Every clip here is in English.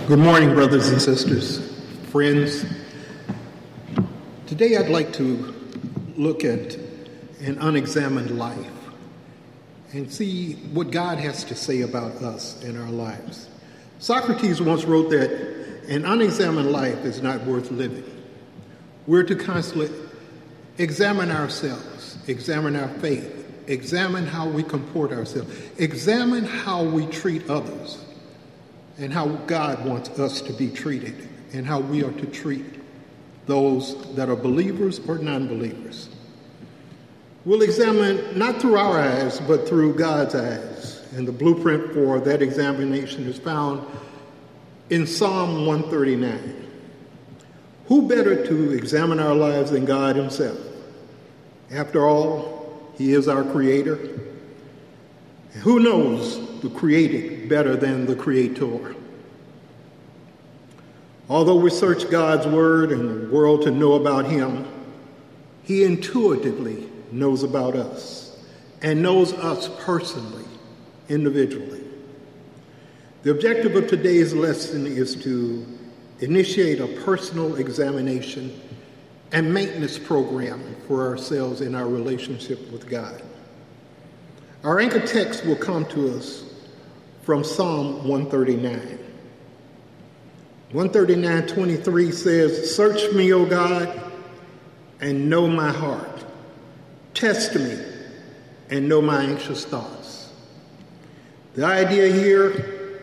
Good morning, brothers and sisters, friends. Today I'd like to look at an unexamined life and see what God has to say about us and our lives. Socrates once wrote that an unexamined life is not worth living. We're to constantly examine ourselves, examine our faith, examine how we comport ourselves, examine how we treat others, and how God wants us to be treated, and how we are to treat those that are believers or non-believers. We'll examine not through our eyes, but through God's eyes. And the blueprint for that examination is found in Psalm 139. Who better to examine our lives than God himself? After all, he is our creator. And who knows the created better than the creator? Although we search God's word and the world to know about him, he intuitively knows about us and knows us personally, individually. The objective of today's lesson is to initiate a personal examination and maintenance program for ourselves in our relationship with God. Our anchor text will come to us from Psalm 139. 139:23 says, "Search me, O God, and know my heart. Test me and know my anxious thoughts." The idea here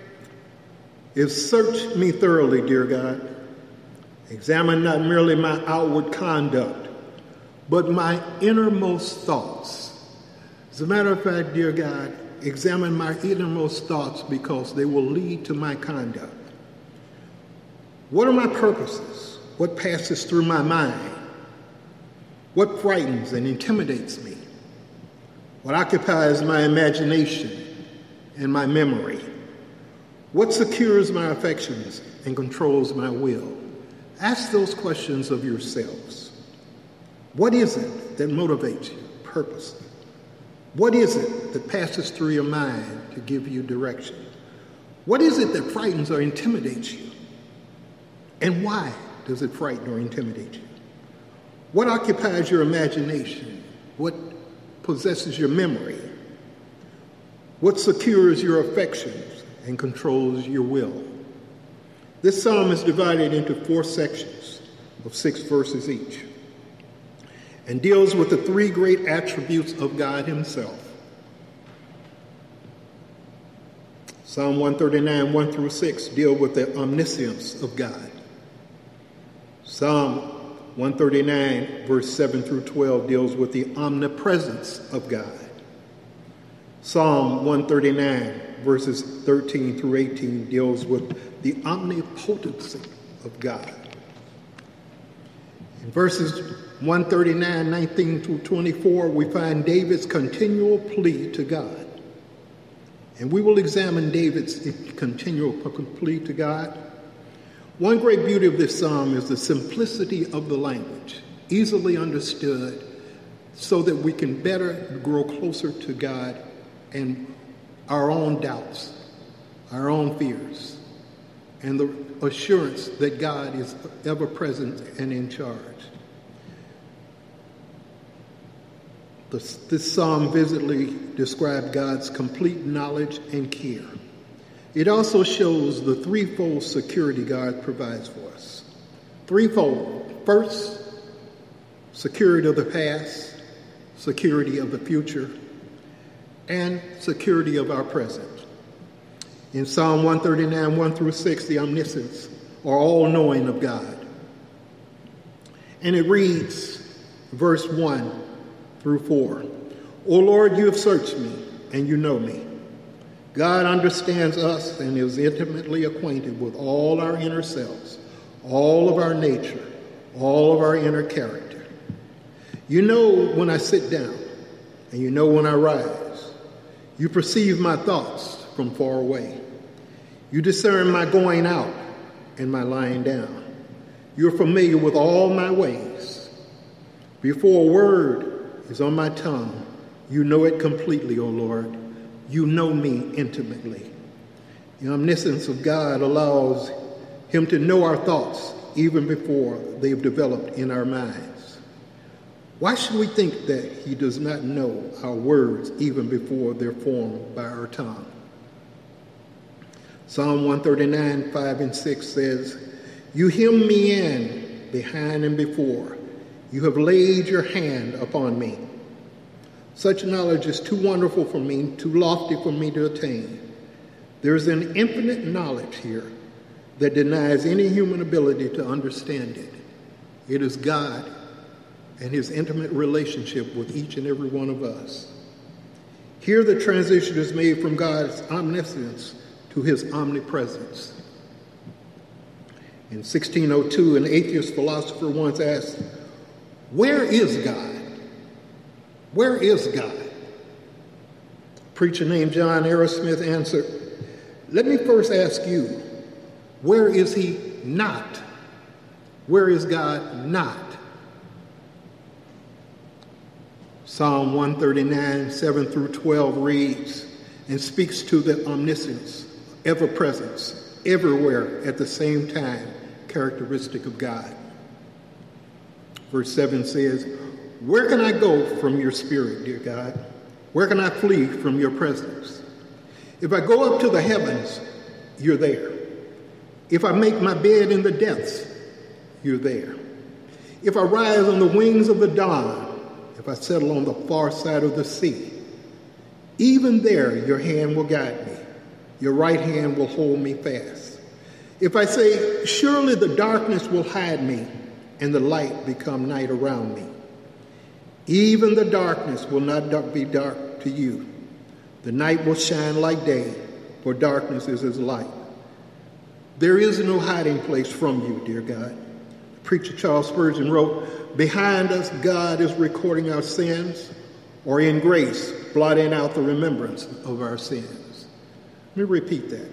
is search me thoroughly, dear God. Examine not merely my outward conduct, but my innermost thoughts. As a matter of fact, dear God, examine my innermost thoughts because they will lead to my conduct. What are my purposes? What passes through my mind? What frightens and intimidates me? What occupies my imagination and my memory? What secures my affections and controls my will? Ask those questions of yourselves. What is it that motivates you purposely? What is it that passes through your mind to give you direction? What is it that frightens or intimidates you? And why does it frighten or intimidate you? What occupies your imagination? What possesses your memory? What secures your affections and controls your will? This psalm is divided into 4 sections of 6 verses each and deals with the 3 great attributes of God himself. Psalm 139, 1 through 6 deal with the omniscience of God. Psalm 139, verse 7 through 12 deals with the omnipresence of God. Psalm 139, verses 13 through 18 deals with the omnipotency of God. In verses 139, 19 through 24, we find David's continual plea to God. And we will examine David's continual plea to God. One great beauty of this psalm is the simplicity of the language, easily understood, so that we can better grow closer to God and our own doubts, our own fears, and the assurance that God is ever present and in charge. This psalm vividly describes God's complete knowledge and care. It also shows the threefold security God provides for us. Threefold. First, security of the past, security of the future, and security of our present. In Psalm 139, 1 through 6, the omniscience or all-knowing of God. And it reads, verse 1 through 4, "O Lord, you have searched me, and you know me." God understands us and is intimately acquainted with all our inner selves, all of our nature, all of our inner character. You know when I sit down, and you know when I rise. You perceive my thoughts from far away. You discern my going out and my lying down. You're familiar with all my ways. Before a word is on my tongue, you know it completely, O Lord. You know me intimately. The omniscience of God allows him to know our thoughts even before they've developed in our minds. Why should we think that he does not know our words even before they're formed by our tongue? Psalm 139, 5 and 6 says, "You hem me in behind and before. You have laid your hand upon me. Such knowledge is too wonderful for me, too lofty for me to attain. There is an infinite knowledge here that denies any human ability to understand it. It is God and his intimate relationship with each and every one of us. Here the transition is made from God's omniscience to his omnipresence. In 1602, an atheist philosopher once asked, "Where is God? Where is God?" A preacher named John Arrowsmith answered, "Let me first ask you, where is he not? Where is God not?" Psalm 139, 7 through 12 reads and speaks to the omniscience, ever-presence, everywhere at the same time, characteristic of God. Verse 7 says, "Where can I go from your spirit, dear God? Where can I flee from your presence? If I go up to the heavens, you're there. If I make my bed in the depths, you're there. If I rise on the wings of the dawn, if I settle on the far side of the sea, even there your hand will guide me. Your right hand will hold me fast. If I say, surely the darkness will hide me, and the light become night around me, even the darkness will not be dark to you. The night will shine like day, for darkness is as light. There is no hiding place from you, dear God." Preacher Charles Spurgeon wrote, "Behind us, God is recording our sins, or in grace, blotting out the remembrance of our sins." Let me repeat that.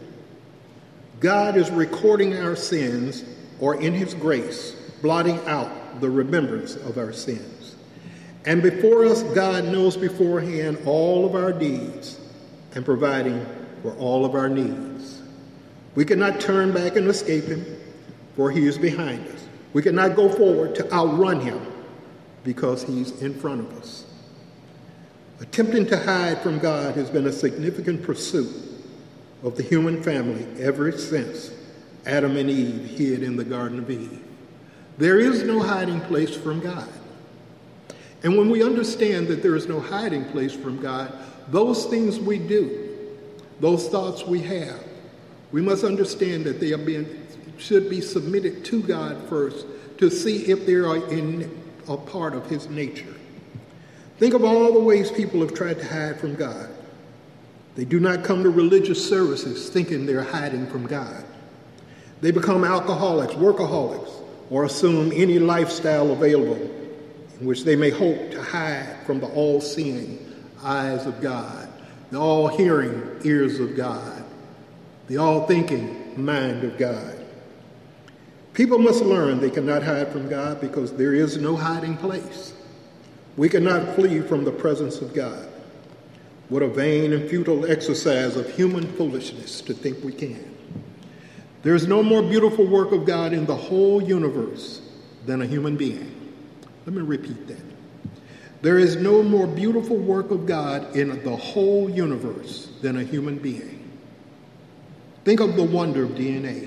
God is recording our sins, or in his grace, blotting out the remembrance of our sins. And before us, God knows beforehand all of our deeds and providing for all of our needs. We cannot turn back and escape him, for he is behind us. We cannot go forward to outrun him, because he's in front of us. Attempting to hide from God has been a significant pursuit of the human family ever since Adam and Eve hid in the Garden of Eden. There is no hiding place from God. And when we understand that there is no hiding place from God, those things we do, those thoughts we have, we must understand that they should be submitted to God first to see if they are in a part of his nature. Think of all the ways people have tried to hide from God. They do not come to religious services thinking they're hiding from God. They become alcoholics, workaholics, or assume any lifestyle available in which they may hope to hide from the all-seeing eyes of God, the all-hearing ears of God, the all-thinking mind of God. People must learn they cannot hide from God because there is no hiding place. We cannot flee from the presence of God. What a vain and futile exercise of human foolishness to think we can. There is no more beautiful work of God in the whole universe than a human being. Let me repeat that. There is no more beautiful work of God in the whole universe than a human being. Think of the wonder of DNA.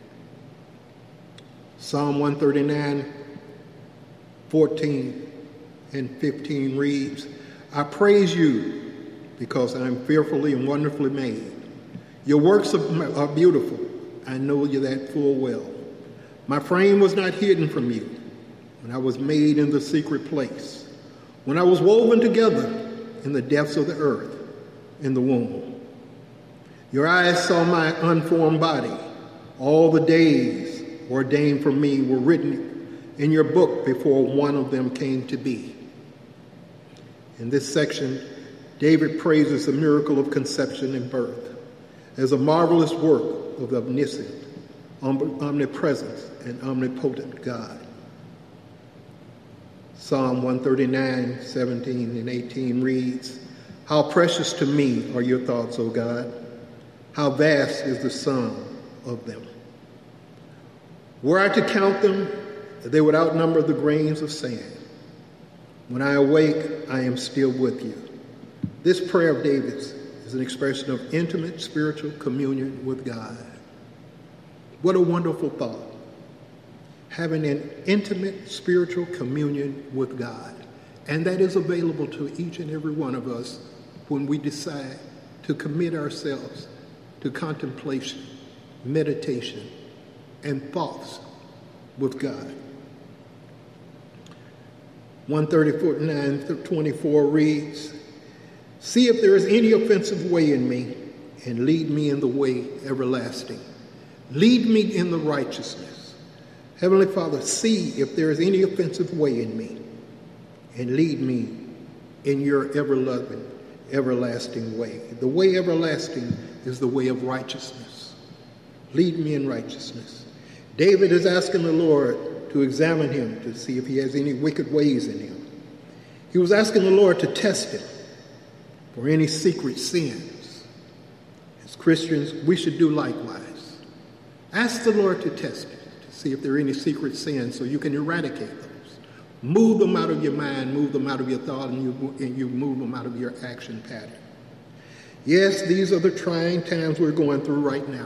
Psalm 139, 14 and 15 reads, "I praise you because I am fearfully and wonderfully made. Your works are beautiful. I know you that full well. My frame was not hidden from you when I was made in the secret place, when I was woven together in the depths of the earth, in the womb. Your eyes saw my unformed body. All the days ordained for me were written in your book before one of them came to be." In this section, David praises the miracle of conception and birth as a marvelous work of the omniscient, omnipresent, and omnipotent God. Psalm 139, 17 and 18 reads, "How precious to me are your thoughts, O God! How vast is the sum of them! Were I to count them, they would outnumber the grains of sand. When I awake, I am still with you. This prayer of David's is an expression of intimate spiritual communion with God. What a wonderful thought. Having an intimate spiritual communion with God. And that is available to each and every one of us when we decide to commit ourselves to contemplation, meditation, and thoughts with God. 139:24 reads, "See if there is any offensive way in me, and lead me in the way everlasting. Lead me in the righteousness." Heavenly Father, see if there is any offensive way in me, and lead me in your ever-loving, everlasting way. The way everlasting is the way of righteousness. Lead me in righteousness. David is asking the Lord to examine him to see if he has any wicked ways in him. He was asking the Lord to test him for any secret sins. As Christians, we should do likewise. Ask the Lord to test you, to see if there are any secret sins so you can eradicate those. Move them out of your mind, move them out of your thought, and you move them out of your action pattern. Yes, these are the trying times we're going through right now.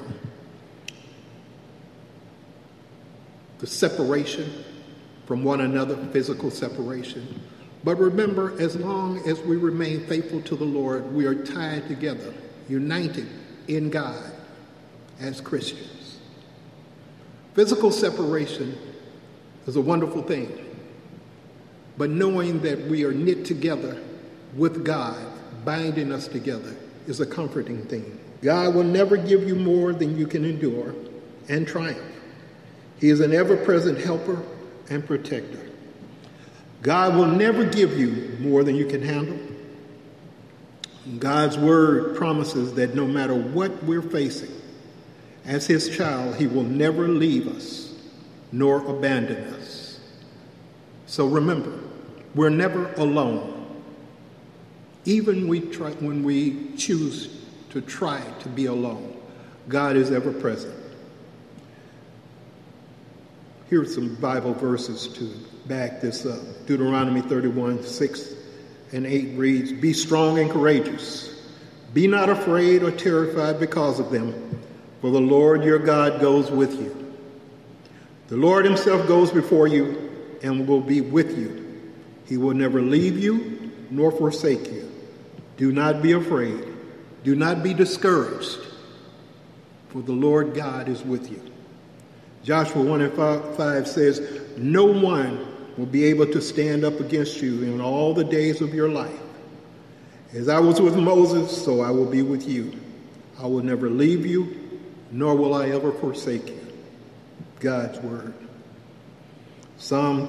The separation from one another, physical separation. But remember, as long as we remain faithful to the Lord, we are tied together, united in God as Christians. Physical separation is a wonderful thing. But knowing that we are knit together with God, binding us together, is a comforting thing. God will never give you more than you can endure and triumph. He is an ever-present helper and protector. God will never give you more than you can handle. God's word promises that no matter what we're facing, as his child, he will never leave us nor abandon us. So remember, we're never alone. Even when we choose to try to be alone, God is ever present. Here are some Bible verses to back this up. Deuteronomy 31:6-8 reads, "Be strong and courageous. Be not afraid or terrified because of them, for the Lord your God goes with you. The Lord himself goes before you and will be with you. He will never leave you nor forsake you. Do not be afraid. Do not be discouraged, for the Lord God is with you." Joshua 1:5 says, "No one will be able to stand up against you in all the days of your life. As I was with Moses, so I will be with you. I will never leave you, nor will I ever forsake you." God's word. Psalm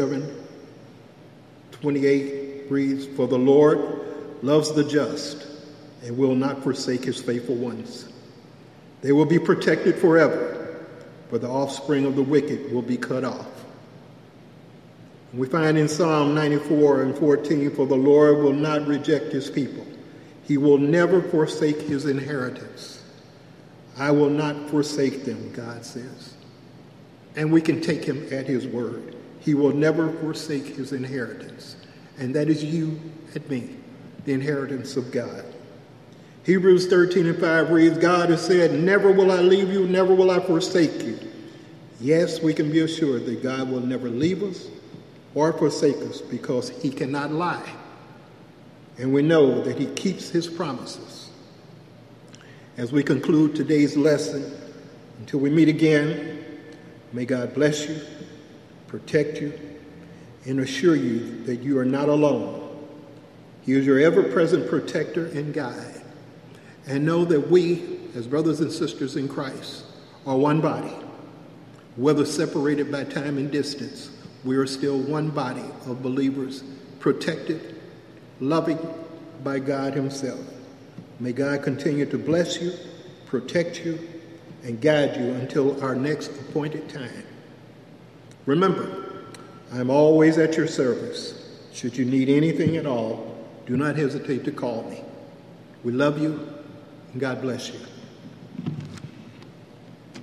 37:28 reads, "For the Lord loves the just and will not forsake his faithful ones. They will be protected forever, but the offspring of the wicked will be cut off." We find in Psalm 94:14, "For the Lord will not reject his people. He will never forsake his inheritance." I will not forsake them, God says. And we can take him at his word. He will never forsake his inheritance. And that is you and me, the inheritance of God. Hebrews 13:5 reads, "God has said, never will I leave you, never will I forsake you." Yes, we can be assured that God will never leave us or forsake us because he cannot lie. And we know that he keeps his promises. As we conclude today's lesson, until we meet again, may God bless you, protect you, and assure you that you are not alone. He is your ever-present protector and guide. And know that we, as brothers and sisters in Christ, are one body. Whether separated by time and distance, we are still one body of believers, protected, loving by God himself. May God continue to bless you, protect you, and guide you until our next appointed time. Remember, I'm always at your service. Should you need anything at all, do not hesitate to call me. We love you, and God bless you.